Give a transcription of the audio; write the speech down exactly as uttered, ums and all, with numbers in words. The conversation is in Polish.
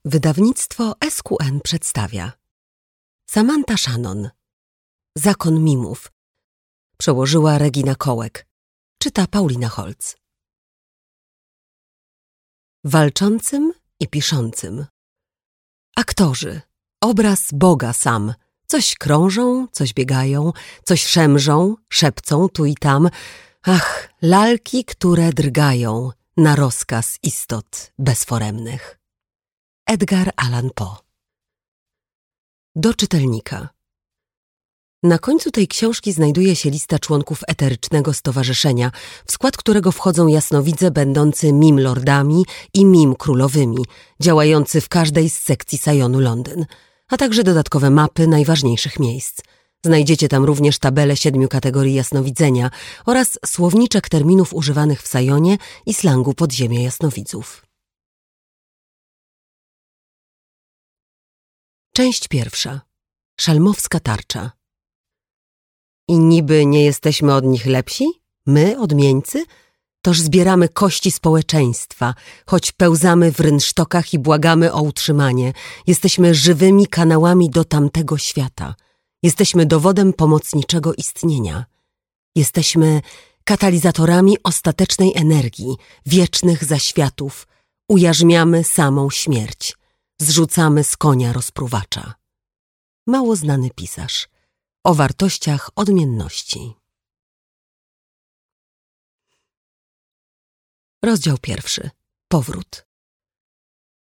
Wydawnictwo S Q N przedstawia Samantha Shannon. Zakon mimów. Przełożyła Regina Kołek. Czyta Paulina Holz. Walczącym i piszącym. Aktorzy. Obraz Boga sam. Coś krążą, coś biegają, coś szemrzą, szepcą tu i tam. Ach, lalki, które drgają na rozkaz istot bezforemnych. Edgar Allan Poe. Do czytelnika. Na końcu tej książki znajduje się lista członków eterycznego stowarzyszenia, w skład którego wchodzą jasnowidze będący mim lordami i mim królowymi, działający w każdej z sekcji Sajonu Londyn, a także dodatkowe mapy najważniejszych miejsc. Znajdziecie tam również tabelę siedmiu kategorii jasnowidzenia oraz słowniczek terminów używanych w Sajonie i slangu podziemia jasnowidzów. Część pierwsza. Szalmowska tarcza. I niby nie jesteśmy od nich lepsi? My, odmieńcy? Toż zbieramy kości społeczeństwa, choć pełzamy w rynsztokach i błagamy o utrzymanie. Jesteśmy żywymi kanałami do tamtego świata. Jesteśmy dowodem pomocniczego istnienia. Jesteśmy katalizatorami ostatecznej energii, wiecznych zaświatów. Ujarzmiamy samą śmierć. Zrzucamy z konia rozpruwacza. Mało znany pisarz. O wartościach odmienności. Rozdział pierwszy. Powrót.